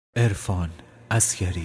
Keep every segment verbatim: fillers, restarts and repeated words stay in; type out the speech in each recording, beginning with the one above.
عرفان عسگری.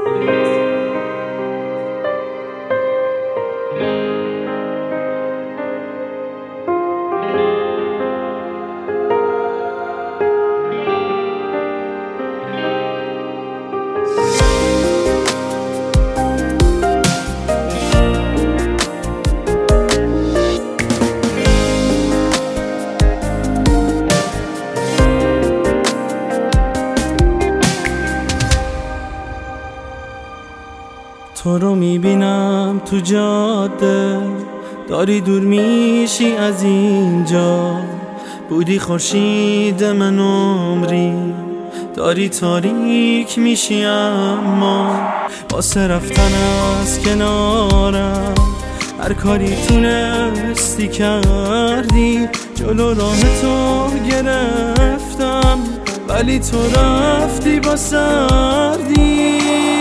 تو رو میبینم تو جاده، داری دور میشی از اینجا. بودی خورشید من عمری، داری تاریک میشی اما واسه رفتن از کنارم هر کاری تونستی کردی. جلو راه تو گرفتم ولی تو رفتی با سردی.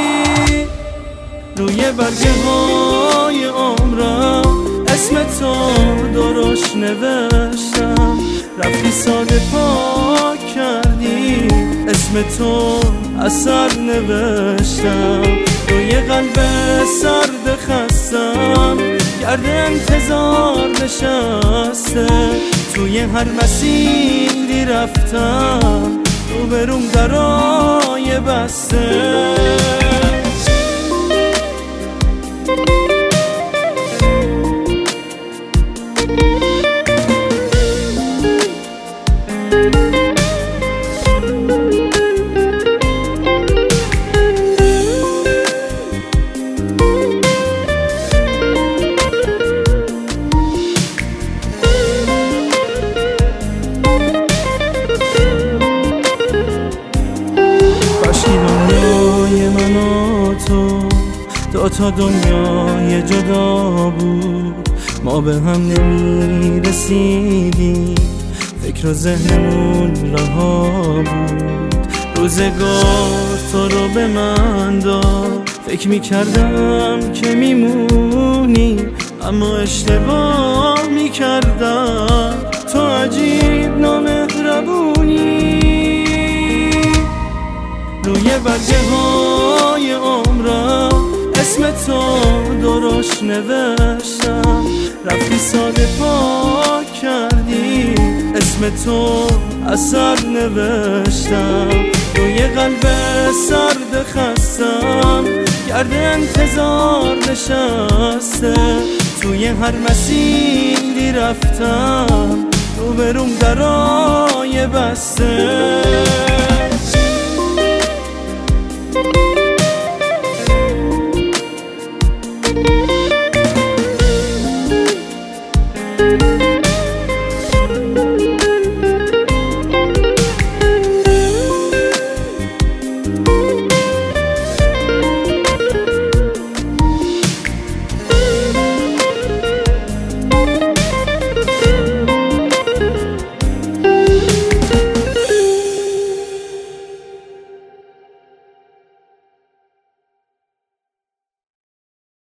روی برگه های عمرم اسم تو درش نوشتم، رفتی ساده پاک کردی اسم تو اثر نوشتم. روی قلب سرد خستم گرد انتظار نشسته، توی هر مسیری رفتم رو بروم درای بسته. دنیای من و تو دو تا دنیای جدا بود، ما به هم نمی رسیدیم، فکر و ذهنمون رها بود. روزگار تو رو به من داد، فکر می کردم که میمونی اما اشتباه می کردم. تو عجیب نامهربونی، روی برگه های عمرم اسم تو درش نوشتم، رفتی ساده پاک کردی اسم تو اثر نوشتم. روی قلب سرد خستم گرد انتظار نشسته، توی هر مسیری رفتم رو بروم درای بسته.